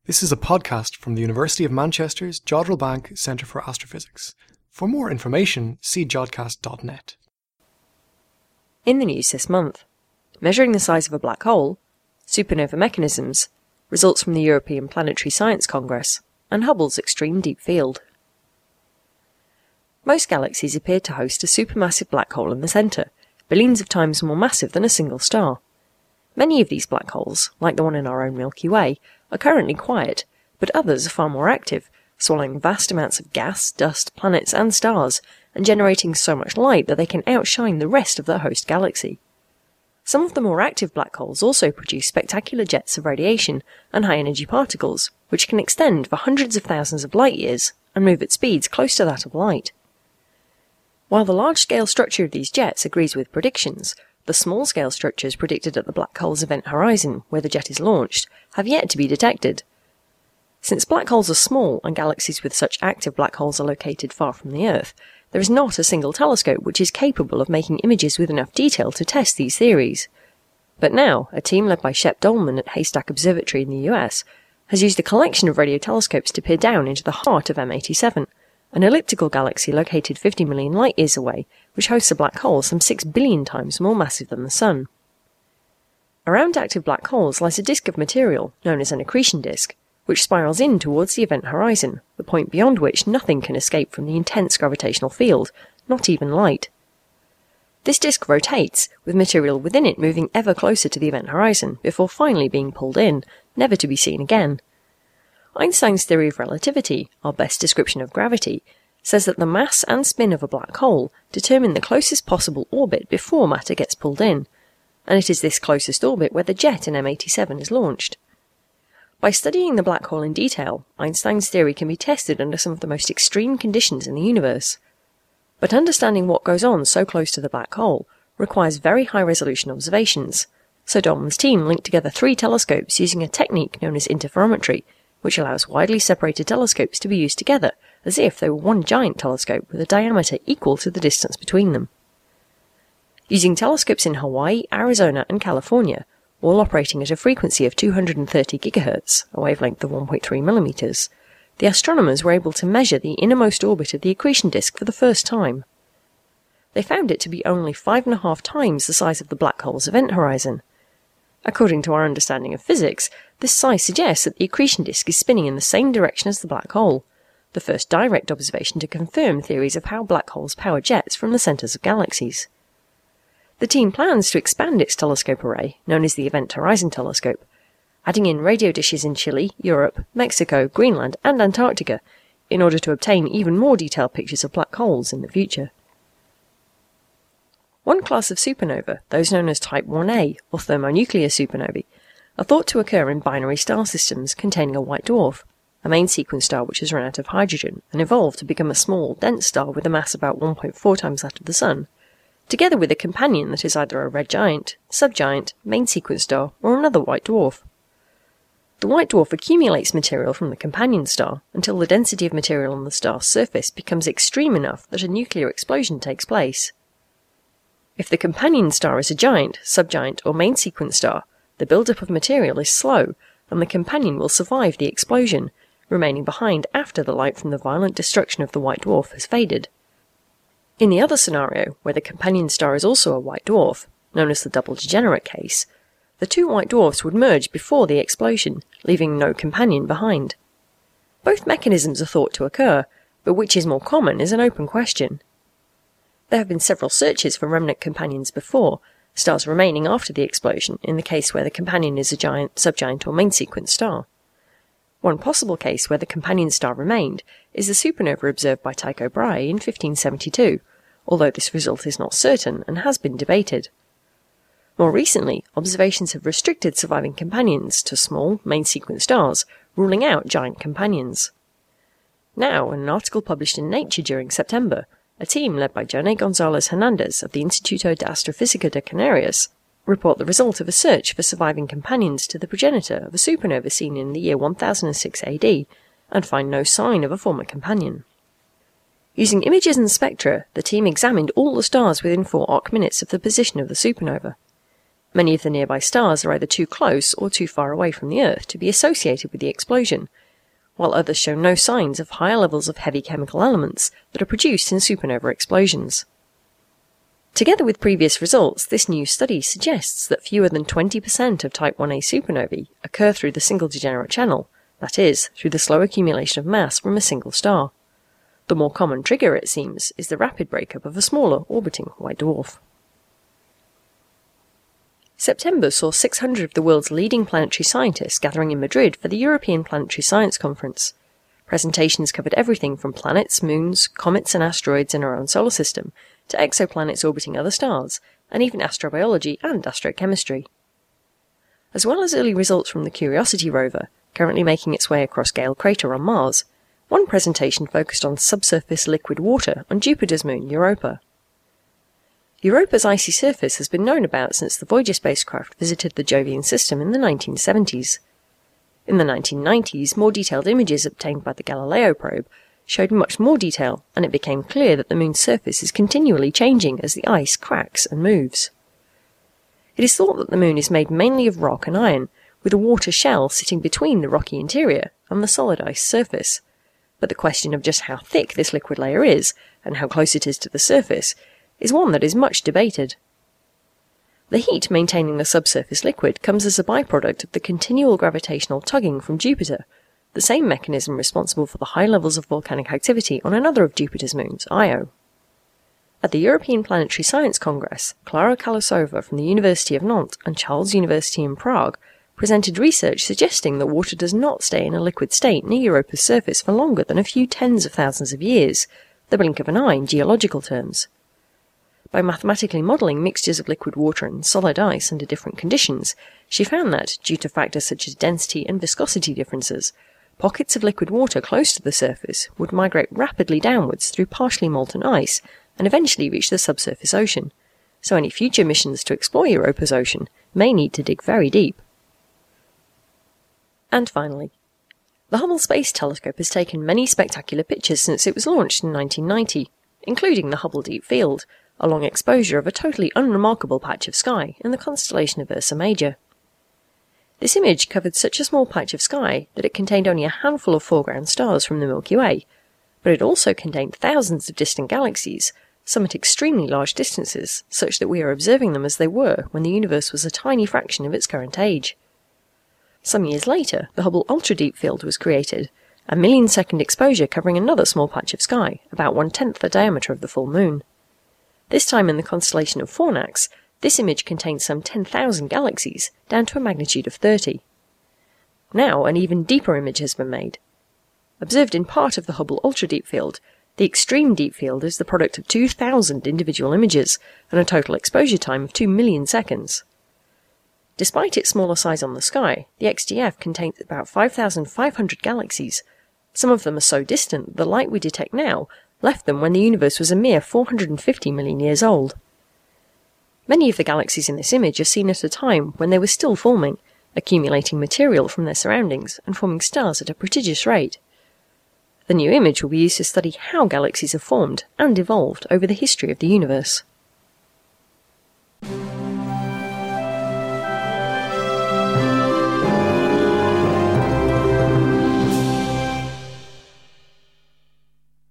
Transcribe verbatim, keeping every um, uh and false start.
This is a podcast from the University of Manchester's Jodrell Bank Centre for Astrophysics. For more information, see jodcast dot net. In the news this month, measuring the size of a black hole, supernova mechanisms, results from the European Planetary Science Congress, and Hubble's Extreme Deep Field. Most galaxies appear to host a supermassive black hole in the centre, billions of times more massive than a single star. Many of these black holes, like the one in our own Milky Way, are currently quiet, but others are far more active, swallowing vast amounts of gas, dust, planets and stars, and generating so much light that they can outshine the rest of their host galaxy. Some of the more active black holes also produce spectacular jets of radiation and high-energy particles, which can extend for hundreds of thousands of light-years and move at speeds close to that of light. While the large-scale structure of these jets agrees with predictions, the small-scale structures predicted at the black hole's event horizon, where the jet is launched, have yet to be detected. Since black holes are small and galaxies with such active black holes are located far from the Earth, there is not a single telescope which is capable of making images with enough detail to test these theories. But now, a team led by Shep Doeleman at Haystack Observatory in the U S has used a collection of radio telescopes to peer down into the heart of M eighty-seven, an elliptical galaxy located fifty million light-years away, which hosts a black hole some six billion times more massive than the Sun. Around active black holes lies a disk of material, known as an accretion disk, which spirals in towards the event horizon, the point beyond which nothing can escape from the intense gravitational field, not even light. This disk rotates, with material within it moving ever closer to the event horizon, before finally being pulled in, never to be seen again. Einstein's theory of relativity, our best description of gravity, says that the mass and spin of a black hole determine the closest possible orbit before matter gets pulled in, and it is this closest orbit where the jet in M eighty-seven is launched. By studying the black hole in detail, Einstein's theory can be tested under some of the most extreme conditions in the universe. But understanding what goes on so close to the black hole requires very high-resolution observations, so Doeleman's team linked together three telescopes using a technique known as interferometry, which allows widely separated telescopes to be used together, as if they were one giant telescope with a diameter equal to the distance between them. Using telescopes in Hawaii, Arizona and California, all operating at a frequency of two hundred thirty gigahertz, a wavelength of one point three millimeters, the astronomers were able to measure the innermost orbit of the accretion disk for the first time. They found it to be only five and a half times the size of the black hole's event horizon. According to our understanding of physics, this size suggests that the accretion disk is spinning in the same direction as the black hole, the first direct observation to confirm theories of how black holes power jets from the centres of galaxies. The team plans to expand its telescope array, known as the Event Horizon Telescope, adding in radio dishes in Chile, Europe, Mexico, Greenland and Antarctica, in order to obtain even more detailed pictures of black holes in the future. One class of supernova, those known as Type one A, or thermonuclear supernovae, are thought to occur in binary star systems containing a white dwarf, a main sequence star which has run out of hydrogen and evolved to become a small, dense star with a mass about one point four times that of the Sun, together with a companion that is either a red giant, subgiant, main sequence star, or another white dwarf. The white dwarf accumulates material from the companion star until the density of material on the star's surface becomes extreme enough that a nuclear explosion takes place. If the companion star is a giant, subgiant, or main sequence star, the build-up of material is slow, and the companion will survive the explosion, remaining behind after the light from the violent destruction of the white dwarf has faded. In the other scenario, where the companion star is also a white dwarf, known as the double degenerate case, the two white dwarfs would merge before the explosion, leaving no companion behind. Both mechanisms are thought to occur, but which is more common is an open question. There have been several searches for remnant companions before, stars remaining after the explosion in the case where the companion is a giant, subgiant or main sequence star. One possible case where the companion star remained is the supernova observed by Tycho Brahe in fifteen seventy-two, although this result is not certain and has been debated. More recently, observations have restricted surviving companions to small, main sequence stars, ruling out giant companions. Now, in an article published in Nature during September, a team led by Jone Gonzalez Hernandez of the Instituto de Astrofísica de Canarias report the result of a search for surviving companions to the progenitor of a supernova seen in the year one thousand six A D, and find no sign of a former companion. Using images and spectra, the team examined all the stars within four arc minutes of the position of the supernova. Many of the nearby stars are either too close or too far away from the Earth to be associated with the explosion, while others show no signs of higher levels of heavy chemical elements that are produced in supernova explosions. Together with previous results, this new study suggests that fewer than twenty percent of Type one A supernovae occur through the single degenerate channel, that is, through the slow accumulation of mass from a single star. The more common trigger, it seems, is the rapid breakup of a smaller orbiting white dwarf. September saw six hundred of the world's leading planetary scientists gathering in Madrid for the European Planetary Science Conference. Presentations covered everything from planets, moons, comets and asteroids in our own solar system, to exoplanets orbiting other stars, and even astrobiology and astrochemistry. As well as early results from the Curiosity rover, currently making its way across Gale Crater on Mars, one presentation focused on subsurface liquid water on Jupiter's moon Europa. Europa's icy surface has been known about since the Voyager spacecraft visited the Jovian system in the nineteen seventies. In the nineteen nineties, more detailed images obtained by the Galileo probe showed much more detail, and it became clear that the moon's surface is continually changing as the ice cracks and moves. It is thought that the moon is made mainly of rock and iron, with a water shell sitting between the rocky interior and the solid ice surface. But the question of just how thick this liquid layer is, and how close it is to the surface, is one that is much debated. The heat maintaining the subsurface liquid comes as a byproduct of the continual gravitational tugging from Jupiter, the same mechanism responsible for the high levels of volcanic activity on another of Jupiter's moons, Io. At the European Planetary Science Congress, Klara Kalusova from the University of Nantes and Charles University in Prague presented research suggesting that water does not stay in a liquid state near Europa's surface for longer than a few tens of thousands of years, the blink of an eye in geological terms. By mathematically modelling mixtures of liquid water and solid ice under different conditions, she found that, due to factors such as density and viscosity differences, pockets of liquid water close to the surface would migrate rapidly downwards through partially molten ice and eventually reach the subsurface ocean, so any future missions to explore Europa's ocean may need to dig very deep. And finally, the Hubble Space Telescope has taken many spectacular pictures since it was launched in nineteen ninety, including the Hubble Deep Field, a long exposure of a totally unremarkable patch of sky in the constellation of Ursa Major. This image covered such a small patch of sky that it contained only a handful of foreground stars from the Milky Way, but it also contained thousands of distant galaxies, some at extremely large distances, such that we are observing them as they were when the universe was a tiny fraction of its current age. Some years later, the Hubble Ultra Deep Field was created, a million-second exposure covering another small patch of sky, about one-tenth the diameter of the full moon. This time in the constellation of Fornax, this image contains some ten thousand galaxies, down to a magnitude of thirty. Now an even deeper image has been made. Observed in part of the Hubble Ultra Deep Field, the Extreme Deep Field is the product of two thousand individual images, and a total exposure time of two million seconds. Despite its smaller size on the sky, the X D F contains about five thousand five hundred galaxies. Some of them are so distant that the light we detect now left them when the universe was a mere four hundred fifty million years old. Many of the galaxies in this image are seen at a time when they were still forming, accumulating material from their surroundings and forming stars at a prodigious rate. The new image will be used to study how galaxies have formed and evolved over the history of the universe.